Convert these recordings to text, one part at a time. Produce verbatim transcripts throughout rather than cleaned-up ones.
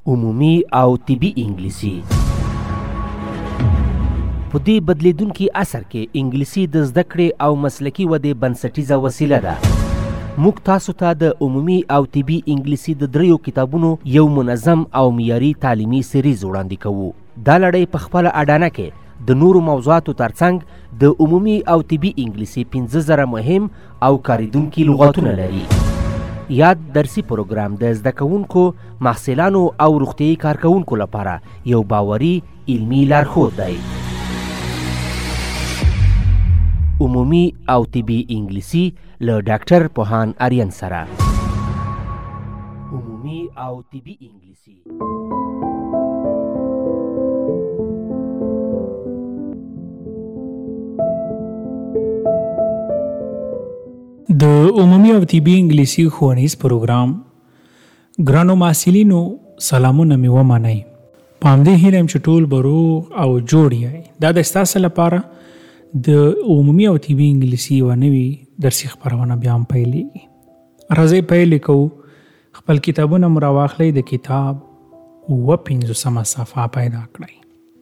عمومي او طبي انګلیسي. په دې بدلیدونکي عصر کې انګلیسي د زده کړې او مسلکي ودې بنسټیزه وسیله ده. موږ تاسو ته د عمومي او طبي انګلیسي د دریو کتابونو یو منظم او معیاري تعلیمي سریز وړاندې کوو. دا لړۍ په خپله اډانه کې د نورو موضوعاتو ترڅنګ د عمومي او طبي انګلیسي پنځه زره مهم او کاریدونکي لغتونه لري. یاد درسي پروګرام د زده کوونکو، محصلانو او روغتیايي کارکوونکو لپاره یو باوري علمي لارښود دی. عمومي او طبي انګلیسي له ډاکټر پوهان آریان سره. عمومي او طبي انګلیسي. د عمومي او طبي انګلیسي ښوونیز پروګرام ګرانو محصلینو سلامونه مې ومنئ. په همدې هیله یم چې ټول به روغ او جوړ یئ. دا د ستاسو لپاره د عمومي او طبي انګلیسي یوه نوې درسي خپرونه بیا هم پیلېږي. راځئ پیل یې کوو. خپل کتابونه مو راواخلئ، د کتاب اووه پنځوسمه صفحه پیدا کړئ.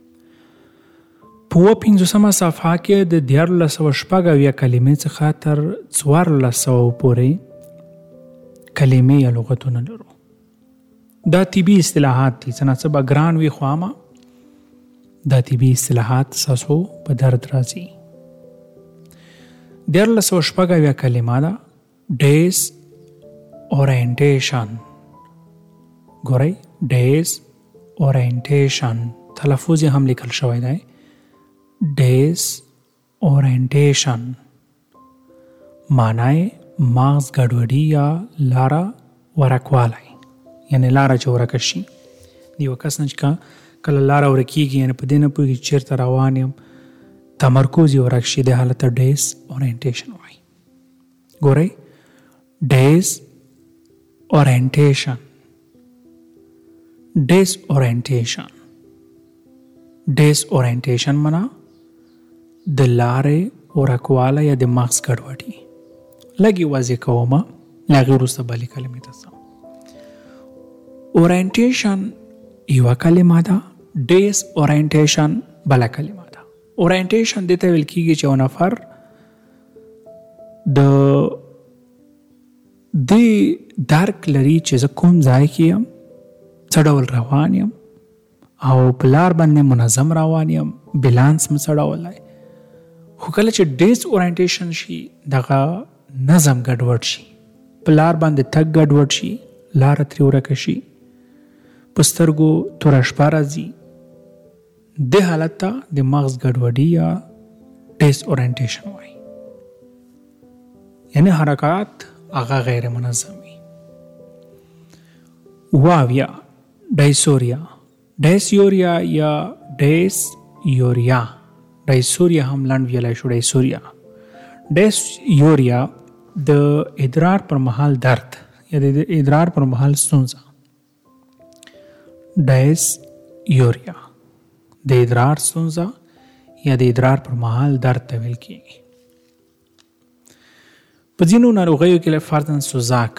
په اووه پنځوسمه صفحه کې د دیارلس سوه شپږ اویا کلمې څخه تر څوارلس سوه پورې کلمې یا لغتونه لرو. دا طبي اصطلاحات دي. څه ناڅه به ګران وي خو عامه دا طبي اصطلاحات ستاسو په درد راځي. دیارلس سوه شپږ اویا کلمه ده. ډیس اورینټیشن. ګورئ، ډیس اورینټیشن تلفظ یې هم لیکل شوی دی. ډیس اورینټیشن معنی مغز ګډوډي یا لاره ورکوالی، یعنی لاره چې ورکه شي. د یو کس نه چې کله لاره ورکېږي، یعنی په دې نه پوهېږي چېرته روان یم، تمرکز یې ورک شي، دې حالت ته ډیس اورینټیشن وایي. ګورئ، ډیس اورینټیشن ډیس اورینټیشن ډیس اورینټیشن معنا د لارې ورکوالی یا د مغز ګډوډي. لږ یې واضح کومه، له هغې وروسته بلې کلمې ته ځم. اورینټیشن یوه کلمه ده، ډیس اورینټیشن بله کلمه ده. اورینټیشن دې ته ویل کېږي چې یو نفر د دې درک لري چې زه کوم ځای کې یم، څه ډول روان یم، او په لار باندې منظم روان یم، بیلانس مې څه ډول دی. خو کله چې ډیس اورینټیشن شي، دغه نظم ګډوډ شي، په لار باندې تګ ګډوډ شي، لاره ترې ورکه شي، په سترګو توره شپه راځي، دې حالت ته د مغز ګډوډي یا ډیس اورینټیشن وایي. یعنی حرکات هغه غیر منظم وي. واویا ډایسوریا ډایسیوریا یا ډیس یوریا. ډایسوریا هم لنډ ویلی شو، ډایسوریا. ډایسیوریا د ادرار پر مهال درد یا د ادرار پر مهال ستونزه. ډایسیوریا د ادرار ستونزه یا د ادرار پر مهال درد ته ویل کېږي. په ځینو ناروغیو کې لکه فرضاً سوزاک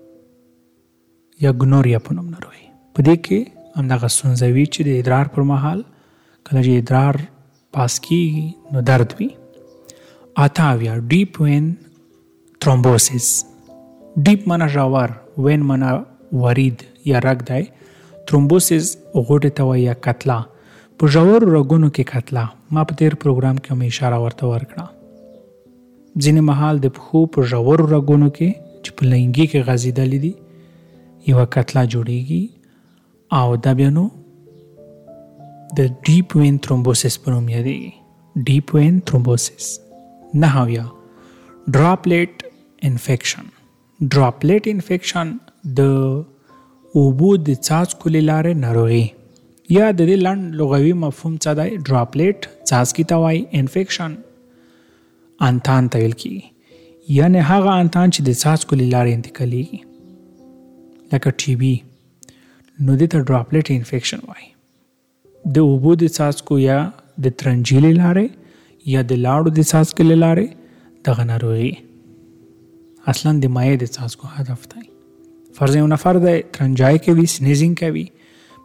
یا ګنوریا په نوم ناروغي، په دې کې همدغه ستونزه وي چې د ادرار پر مهال کله چې ادرار پاس کېږي نو درد وي. اتاویا ډیپ وین ترومبوسیس. ډیپ معنا ژور، وین معنا ورید یا رګ دی. ترومبوسیس غوټې ته وایي یا کتله. په ژورو رګونو کې کتله. ما په تیر پروګرام کې هم اشاره ورته ورکړه. ځینې مهال د پښو په ژورو رګونو کې چې په لنګي کې غځېدلې دي یوه کتله جوړیږي، او دا بیا نو د ډیپ وین ترومبوسیس په نوم یادېږي. ډیپ وین ترومبوسیس. نهویا ډراپلیټ انفیکشن. ډراپلیټ انفیکشن د اوبو د څاڅکو له لارې ناروغي، یا د دې لنډ لغوي مفهوم څه دی؟ ډراپلیټ څاڅکي ته وایي، انفیکشن انتان ته ویل کېږي، یعنې هغه انتان چې د څاڅکو له لارې انتقالېږي لکه ټي بي، نو دې ته ډراپلیټ انفیکشن وایي. د اوبو د څاڅکو یا د ترنجي له لارې یا د لاړو د څاڅکو له لارې دغه ناروغي اصلا د مایع د څاڅکو هدف دی. فرض یو نفر د ترنجای کوي، سنیزینګ کوي،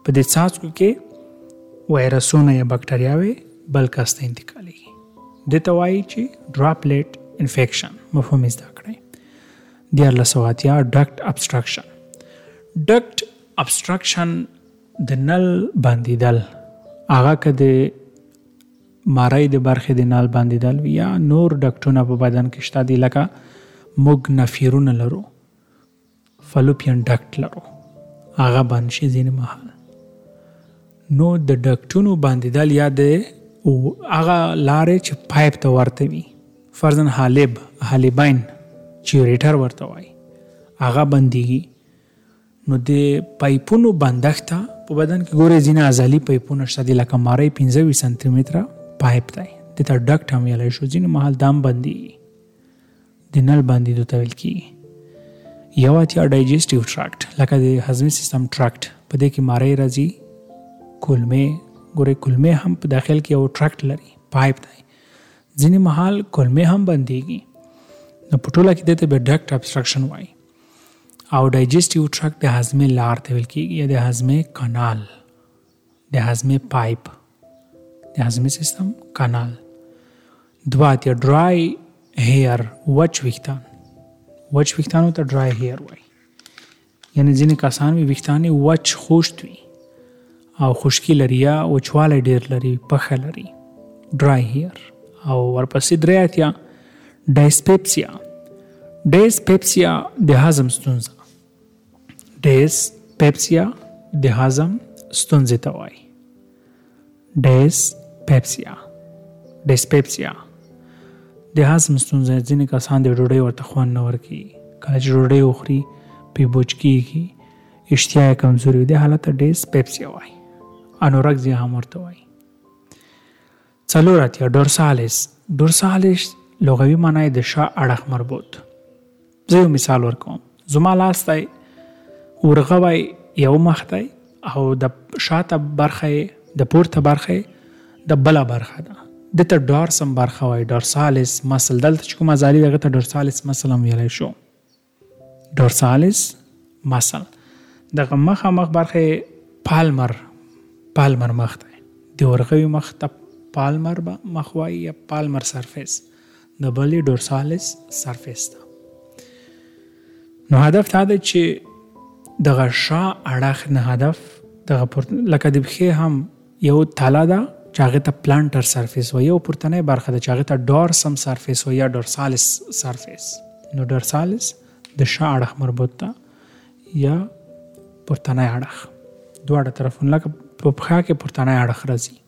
په دې څاڅکو کې وایرسونه یا بکټریاوې بل کس ته انتقالېږي. دې ته وایي چې ډراپلیټ انفیکشن. مفهوم یې زده کړئ. دیارلس سوه اتیا ډکټ ابسټرکشن. ډکټ ابسټرکشن د نل بندېدل، هغه که د مارۍ د برخې د نل بندېدل وي یا نور ډکټونه په بدن کې شته دي، لکه موږ نفیرونه لرو، فلوپین ډکټ لرو، هغه بند شي ځینې مهال. نو د ډکټونو بندېدل یا د هغه لارې چې پایپ ته ورته وي، فرضاً حالب، حالبین چې یوریټر ورته وایي، هغه بندېږي. نو د پایپونو بندښت ته په بدن کې ګورئ ځینې عضلي پایپونه شته دي، لکه مارۍ پنځه ویشت سانتي متره پایپ دی، دې ته ډکټ هم ویلی شو. ځینې مهال دا هم بندېږي، د نل بندېدو ته ویل کېږي. یو اتیا ډایجسټیو ټراکټ، لکه د هضمي سیستم ټراکټ، په دې کې مارۍ راځي، کولمې، ګورئ کولمې هم په داخل کې یو ټراکټ لري، پایپ دی، ځینې مهال کولمې هم بندېږي. نو په ټوله کې دې ته بیا ډکټ ابسټرکشن وایي. او ډایجسټیو ټراکټ د هضمې لار ته ویل کېږي یا د هضمې کانال، د هضمې پایپ، د هضمي سیستم کانال. دوه اتیا ډرای هیر، وچ ویښتان. وچ ویښتانو ته ډرای هیر وایي، یعنی ځینې کسان وي ویښتان یې وچ خوشت وي او خشکي لري یا وچوالی ډېر لري، پخه لري، ډرای هیر. او ورپسې درې اتیا ډایسپیپسیا. ډایسپیپسیا د هضم ستونزه، ډایسپیپسیا د هضم ستونزې ته وایي. ډایسپیپسیا ډایسپیپسیا د هضم ستونزه، ځینې کسان د ډوډۍ ورته خوند نه ورکوي، کله چې ډوډۍ وخوري پې بوج کېږي، اشتها یې کمزوري وي، دې حالت ته ډایسپیپسیا وایي. انورکزیا هم ورته وایي. څلور اتیا ډورسالس. ډورسالس لغوي معنی یې د شا اړخ مربوط. زه یو مثال ورکوم. زما لاس دی، ورغوی یو مخ دی او د شاته برخه یې، د پورته برخه یې د بله برخه ده، دې ته ډارسم برخه وایي، ډورسالس مسل. دلته چې کوم عضلې وي هغه ته ډورسالس مسل هم ویلی شو. ډورسالس مسل. دغه مخامخ برخه یې پالمر، پالمر مخ دی، د ورغوي مخ ته پالمر مخ وایي یا پالمر سرفیس، د بل یې ډورسالس سرفیس ده. نو هدف دا ده چې دغه شا اړخ نه هدف دغه لکه د پښې هم یو تله ده چې هغې ته پلانټر سرفیس وایي، یو پورتنۍ برخه ده چې هغې ته ډورسم سرفیس وایي یا ډورسالس سرفیس. نو ډورسالس د شا اړخ مربوط ده یا پورتنۍ اړخ، دواړه طرفونه، لکه په پښه کې پورتنۍ اړخ راځي.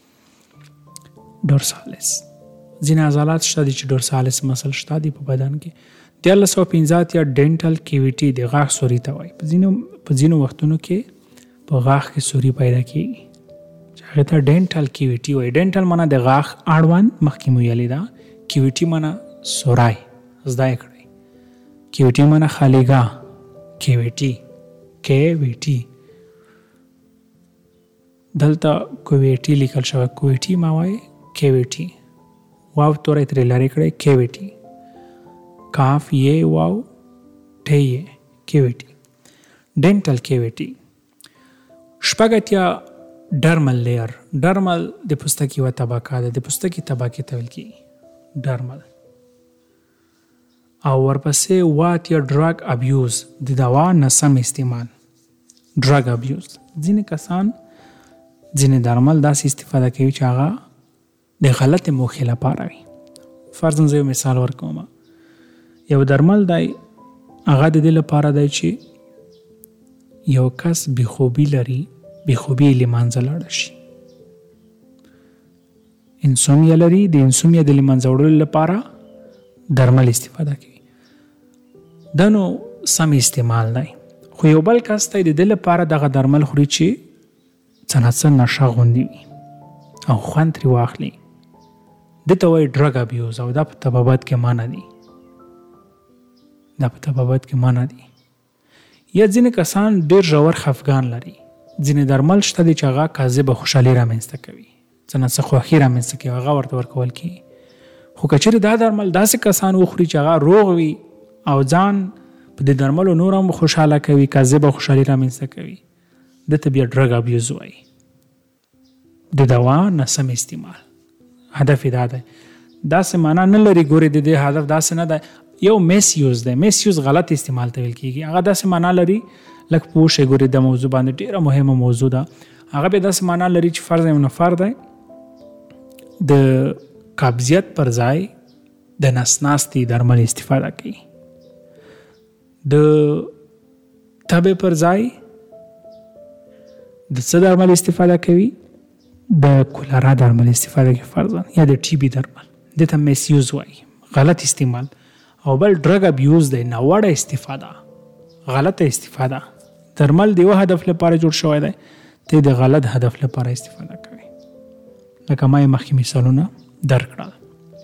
ډورسالس. ځینې عضلات شته دي چې ډورسالس مسل شته دي په بدن کې. دیارلس سوه پنځه اتیا ډینټل کیویټي، د غاښ سوري ته وایي. په ځینو په ځینو وختونو کې په غاښ کې سوري پیدا کېږي چې هغې ته ډینټل کیویټي وایي. ډینټل معنی د غاښ اړوند، مخکې مو ویلې ده. کیویټي معنی سوری، زده یې کړئ. کیویټي معنی خالیګاه، کیویټي کیویټي. دلته کویټي لیکل شوی، کویټي ما وایي کیویټي، واو توری ترې لرې کړئ، کیویټي، کاف یې واو ټی یې، کیویټي، ډینټل کیویټي. شپږ اتیا ډرمل لیر. ډرمل د پوستکي یوه طبقه ده، د پوستکي طبقې ته ویل کېږي ډرمل. او ورپسې اووه اتیا ډرګ ابیوز، د دوا ناسم استعمال، ډرګ ابیوز. ځینې کسان ځینې درمل داسې استفاده کوي چې هغه د غلطې موخې لپاره وي. فرضاً زه یو مثال ورکوم. یو درمل دی، هغه د دې لپاره دی چې یو کس بېخوبي لري، بېخوبي یې له منځه لاړه شي. انسومیا لري، د انسومیا د له منځه وړلو لپاره درمل استفاده کوي. دا نو سم استعمال دی. خو یو بل کس دی، د دې لپاره دغه درمل خوري چې څه نه څه نشه غوندې وي او خوند ترې واخلي. دې ته وایي ډرګ ابیوز. او دا په طبابت کې معنی دي، دا په طبابت کې معنی دي. یا ځینې کسان ډېر ژور خفګان لري، ځینې درمل شته دي چې هغه کاذبه خوشحالي رامنځته کوي، څه نه څه خوښي رامنځته کوي، هغه ورته ورکول کېږي. خو که چېرې دا درمل داسې کسان وخوري چې هغه روغ وي او ځان په دې درملو نور هم خوشحاله کوي، کاذبه خوشحالي رامنځته کوي، دته بیا ډرګ ابیوز وایي. د دوا ناسم استعمال هدف دا دی. داسې معنا نه لري ګورې د دې هدف داسې نه دی. یو میس یوز دی. میس یوز غلط استعمال ته ویل کېږي. هغه داسې معنا لري لکه پوه شئ ګورې د موضوع باندې ډېره مهمه موضوع ده. هغه بیا داسې معنا لري چې فرض یو نفر دی د قبضیت پر ځای د نسناستي درمل استفاده کوي، د تبې پر ځای د څه درمل استفاده کوي؟ د کولرا درمل استفاده کوي فرضاً، یا د ټي بي درمل. دې ته میس یوز وایي، غلط استعمال. او بل ډرګ ابیوز دی، ناوړه استفاده، غلطه استفاده. درمل د یو هدف لپاره جوړ شوی دی، ته د غلط هدف لپاره استفاده کوي. لکه ما یې مخکې مثالونه درکړل.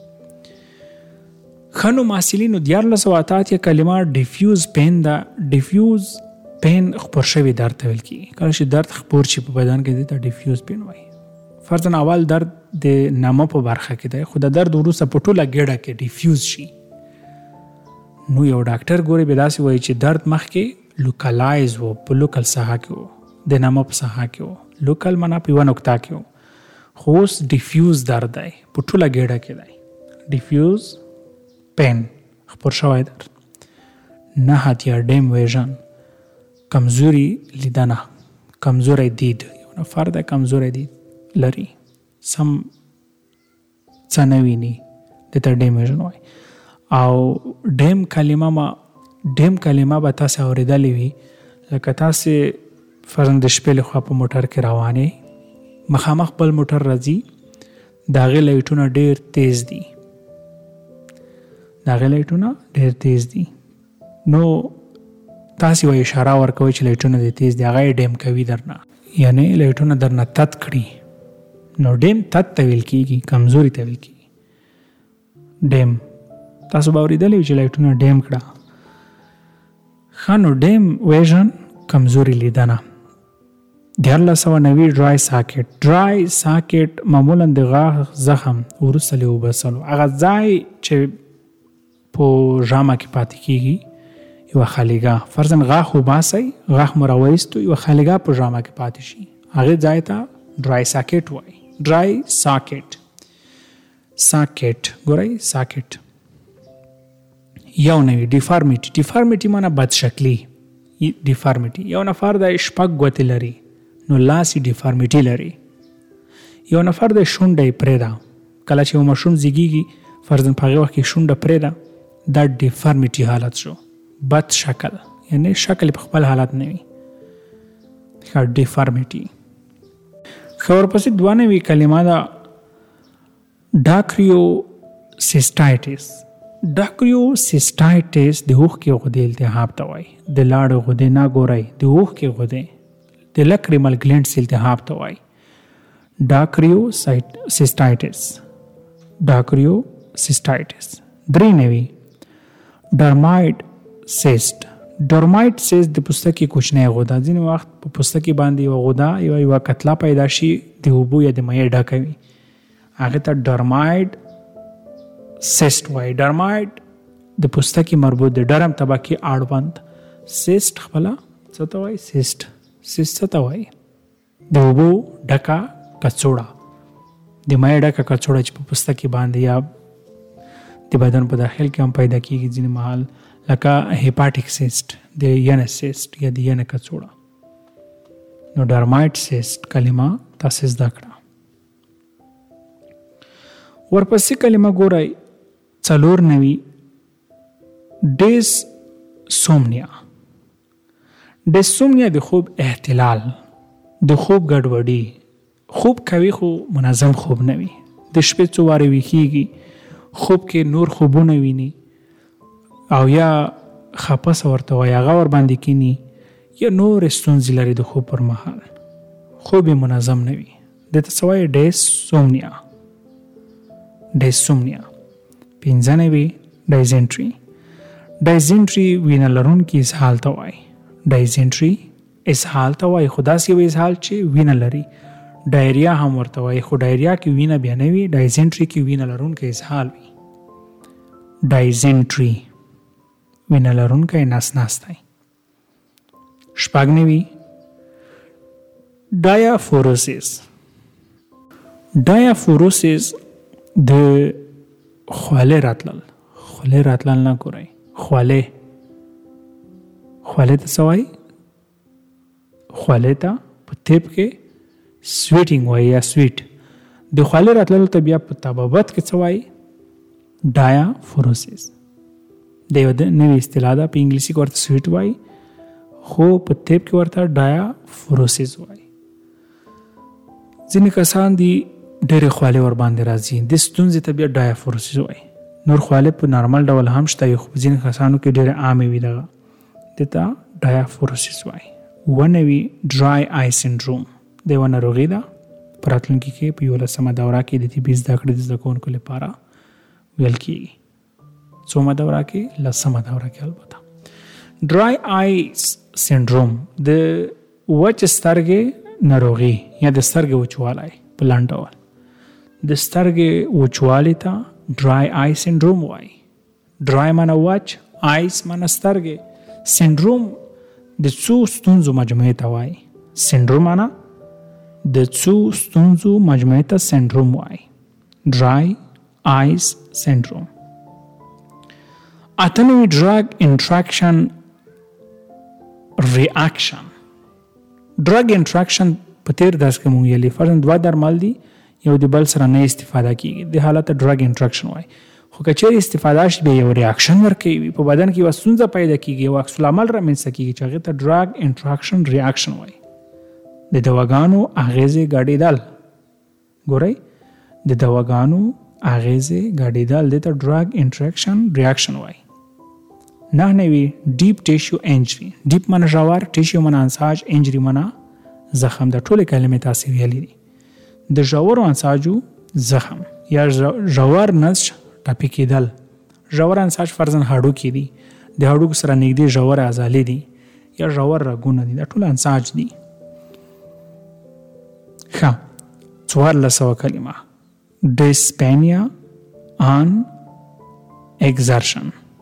ښه نو محصلینو دیارلس سوه اته اتیا کلمه ډیفیوز پین ده. ډیفیوز پین خپور شوی درد ته ویل کېږي. کله چې درد خپور شي په بدن کې دې ته ډیفیوز پین وایي. فرضاً اول درد د نامه په برخه کې دی، خو د درد وروسته په ټوله ګېډه کې ډیفیوز شي. نو یو ډاکټر ګوري بیا داسې وایي چې درد مخکې لوکلایز و، په لوکل ساحه کې و، د نامه په ساحه کې و. لوکل معنا په یوه نقطه کې و، خو اوس ډیفیوز درد دی، په ټوله ګېډه کې دی. ډیفیوز پین خپور شوی درد. نه اتیا ډیم ویژن، کمزوری لیدنه، کمزوری دید. یو نفر دی کمزوری دید لري، سم څه نه ویني، دې ته ډیم ویژن وایي. او ډیم کلمه ما ډیم کلمه به تاسې اورېدلې وي، لکه تاسې فرضاً د شپې لخوا په موټر کې روانې، مخامخ بل موټر راځي، د هغې لایټونه ډېر تیز دي، د هغې لایټونه ډېر تیز دي. نو تاسې وایي اشاره ورکوئ چې لایټونه دې تیز دي، هغه یې ډیم کوي درنه، یعنې لایټونه درنه تت کړي. نو ډیم تت ته ویل کېږي، کمزوري ته ویل کېږي. ډیم تاسو به اورېدلی چې لایټونه ډیم کړه. ښه نو ډیم ویژن کمزوري لیدنه. دیارلس سوه نوي ډرای ساکټ. ډرای ساکټ معمولا د غاښ زخم وروسته له وباسلو، هغه ځای چې په ژامه کې پاتې کېږي، یوه خالیګاه. فرضاً غاښ وباسئ، غاښ مو راوایستو، یوه خالیګاه په ژامه کې پاتې شي، هغې ځای ته ډرای ساکټ وایي. ډرای ساکټ. ساکټ ګورئ، ساکټ. یو نوی ډیفارمیټي. ډیفارمیټي معنی بدشکلي. ډیفارمیټي یو نفر د شپږ ګوتې لري، نو لاس یې ډیفارمیټي لري. یو نفر د شونډه یې پرې ده، کله چې یو ماشوم زیږېږي فرضاً په هغې وخت کې شونډه پرې ده، دا ډیفارمیټي حالت شو، بد شکل، یعنی شکل په خپل حالت نه وي. ښه ډیفارمیټي. ښه ورپسې دوه نوې کلمه ده ډاکریو سیسټایټس. ډاکریو سیسټایټس د اوښکې غدې التهاب ته وایي. د لاړو غدې نه ګورئ، د اوښکې غدې، د لکریمل ګلینډس التهاب ته وایي. ډاکریو سیسټایټس. ډاکریو سیسټایټس. درې نوي ډرمایډ سیسټ. ډرمایډ سیسټ د پوستکي کوچنی غده. ځینې وخت په پوستکي باندې یوه غده یوه یوه کتله پیدا شي، د اوبو یا د میې ډکه وي، هغې ته ډرمایډ سیسټ وایي. ډرمایډ د پوستکي مربوط د ډرم طبقې اړوند. سیسټ خپله څه ته وایي؟ سیسټ. سیسټ څه ته وایي؟ د اوبو ډکه کڅوړه، د میې ډکه کڅوړه چې په پوستکي باندې یا د بدن په داخل کې هم پیدا کېږي ځینې مهال، لکه هیپاټیک سیسټ، د ینې سیسټ یا د ینې کڅوړه. نو ډرمایډ سیسټ کلمه تاسې زده کړه. ورپسې کلمه ګورئ څلور نوي ډیس سومنیا. ډیسومنیا د خوب احتلال، د خوب ګډوډي. خوب کوي خو منظم خوب نه وي، د شپې څو وارې ویښېږي، خوب کې نور خوبونه ویني، او یا خپسه ورته وایي هغه ورباندې کیني، یا نورې ستونزې لري د خوب پر مهال، خوب یې منظم نه وي. دې ته څه وایي؟ ډیسومنیا. ډیسومنیا. پنځه نوي ډایزنټري. ډایزنټري وینه لرونکي اسهال ته وایي. ډایزنټري اسهال ته وایي، خو داسې یو اسهال چې وینه لري. ډایریا هم ورته وایي، خو ډایریا کې وینه بیا نه وي، ډایزنټري کې وینه لرونکی اسهال وي. ډایزنټري وینه لرونکی نس ناستی. شپږ نوي ډایافوروسیس ډایافوروسیس د خولې راتلل خولې راتلل نه ګورئ خولې خولې ته څه وایي خولې ته په طب کې سویټینګ وایي یا سویټ د خولې راتللو ته بیا په طبابت کې څه وایي ډایافوروسیس د یو نوې اصطلاح ده په انګلیسي کې ورته سویټ وایي خو په طب کې ورته ډایافوروسیس وایي ځینې کسان دي ډېرې خولې ور باندې راځي د ستونزې ته بیا ډایافوروسیس وایي نور خولې په نارمل ډول هم شته خو په ځینې کسانو کې ډېرې عامې وي دغه دې ته ډایافوروسیس وایي ونه وي ډرای آی سنډروم د یوه ناروغي ده په راتلونکي کې په یولسمه دوره کې د طبي زده کړې د زده کوونکو لپاره ویل کېږي څومه دوره کې لسمه دوره کې البته ډرای آی سنډروم د وچ سترګې ناروغي یا د سترګې وچوالی په لنډ ډول د سترګې وچوالي ته ډرای آی سنډروم وایي ډرای معنی وچ آیس معنی سترګې سنډروم د څو ستونزو مجموعې ته وایي سنډروم معنی د څو ستونزو مجموعې ته سنډروم وایي ډرای آیس سنډروم اته نوي ډرګ انټراکشن ریاکشن ډرګ انټراکشن په تیر درس کې مونږ یې فرضاً دوه درمل دي یو د بل سره نه استفاده کیږي د حالت ډرګ انټراکشن وایي خو که چېرې استفاده شي بیا یو ریاکشن ورکوي په بدن کې یوه ستونزه پیدا کیږي یو عکس العمل رامنځته کیږي چې هغې ته ډرګ انټراکشن ریاکشن وایي د دواګانو اغېزې ګډېدل ګورئ د دواګانو اغېزې ګډېدل دې ته ډرګ انټراکشن ریاکشن وایي نه نوي ډیپ ټیشو انجري ډیپ معنی ژور ټیشو معنی انساج انجري معنی زخم د ټولې کلمې تاسې ویلې دي د ژورو انساجو زخم یا ژور نسج ټپي کېدل ژور انساج فرضاً هډوکي دي د هډوکو سره نږدې ژور عضلې دي یا ژور رګونه دي دا ټول انساج دي ښه څوارلس سوه کلمه ډیسپینیا آن اگزرشن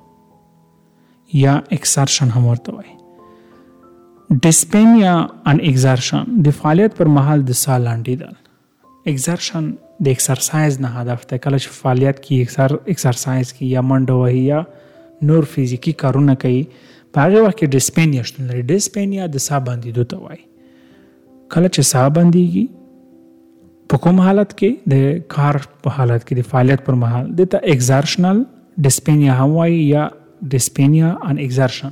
یا اکسرشن هم ورته وایي ډیسپینیا ان اگزرشن د فعالیت پر مهال د ساه لنډېدل اگزرشن د اکسرسایز نه هدف دی کله چې فعالیت کې اکسرسایز کې یا منډه وهي یا نور فزیکي کارونه کوي په هغې وخت کې ډیسپینیا شتون لري ډیسپینیا د ساه بندېدو ته وایي کله چې ساه بندېږي په کوم حالت کې د کار په حالت کې د فعالیت پر مهال دې ته اگزرشنل ډیسپینیا هم وایي یا ډیسپینیا ان اگزرشن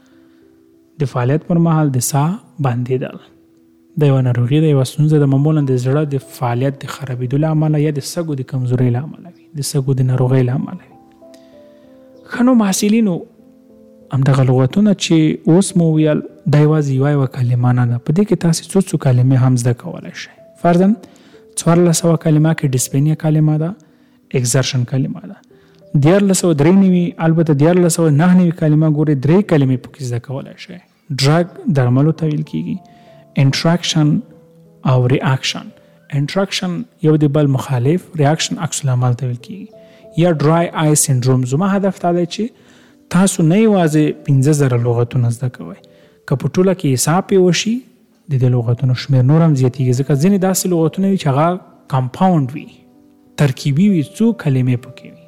د فعالیت پر مهال د ساه بندېدل د یوه ناروغي د یوه ستونزه د معمولا د زړه د فعالیت د خرابېدو له امله یا د سږو د کمزورۍ له امله وي د سږو د ناروغۍ له امله وي ښه نو محصلینو همدغه لغتونه چې اوس مو ویل دا یوازې یوه یوه کلمه نه ده په دې کې تاسې څو څو کلمې هم زده کولی شئ فرضاً څوارلس سوه کلمه کې ډیسپینیا کلمه ده اگزرشن کلمه ده دیارلس سوه درې نوي البته دیارلس سوه نهه نوي کلمه ګورئ درې کلمې پکې زده کولی شئ ډرګ درملو ته ویل کېږي انټراکشن او ریاکشن انټراکشن یو د بل مخالف ریاکشن عکس العمل ته ویل کېږي یا ډرای آی سنډروم زما هدف دا دی چې تاسو نه یوازې پنځه زره لغتونه زده کوئ که په ټوله کې حساب یې وشي د دې لغتونو شمېر نور هم زیاتېږي ځکه ځینې داسې لغتونه وي چې هغه کمپاوند وي ترکیبي وي څو کلمې پکې وي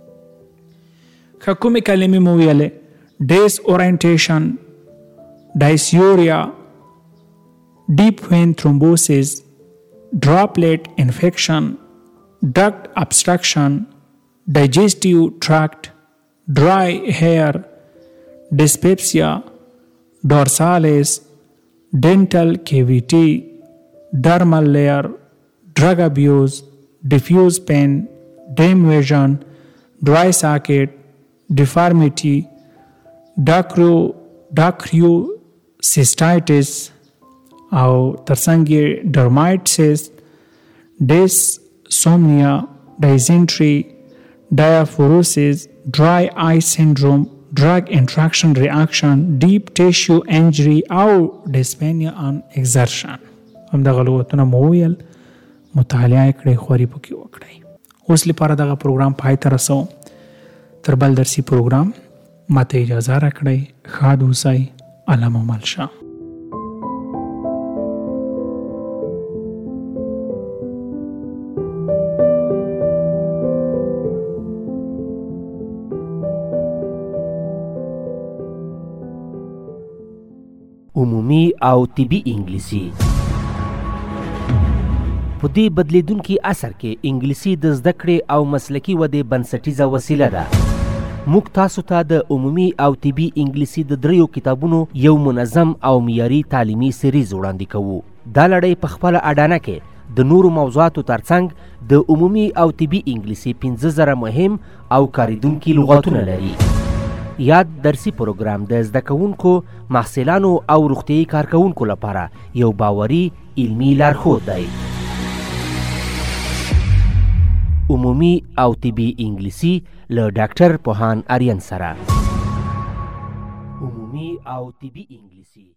که کومې کلمې مو ویلې ډیس اورینټیشن ډایسیوریا deep vein thrombosis, droplet infection, duct obstruction, digestive tract, dry hair, dyspepsia, dorsalis, dental cavity, dermal layer, drug abuse, diffuse pain, dim vision, dry socket, deformity, dacryocystitis او ترڅنګ یې ډرمایټسس ډیسسومنیا ډایزنټري ډایافوروسیس ډرای آی سنډروم ډرګ انټراکشن ریاکشن ډیپ ټیشو انجري او ډیسپینیا ان اگزرشن همدغه لغتونه مو ویل مطالعه کړئ خوري پکې وکړئ اوس لپاره دغه پروګرام پای ته رسوم تر بل درسي پروګرام ماته اجازه راکړئ ښاد اوسئ علامه ملشه عمومي او طبي انګلیسي. په دې بدلیدونکي عصر کې انګلیسي د زده کړې او مسلکي ودې بنسټیزه وسیله ده. موږ تاسو ته د عمومي او طبي انګلیسي د دریو کتابونو یو منظم او معیاري تعلیمي سریز وړاندې کوو. دا لړۍ په خپله اډانه کې د نورو موضوعاتو ترڅنګ د عمومي او طبي انګلیسي پنځه زره مهم او کاریدونکي لغاتونه لري. یاد درسي پروګرام د زده کوونکو، محصلانو او روغتیایي کارکوونکو لپاره یو باوري علمي لارښود دی. عمومي او طبي انګلیسي له ډاکټر پوهان آریان سره. عمومي او طبي انګلیسي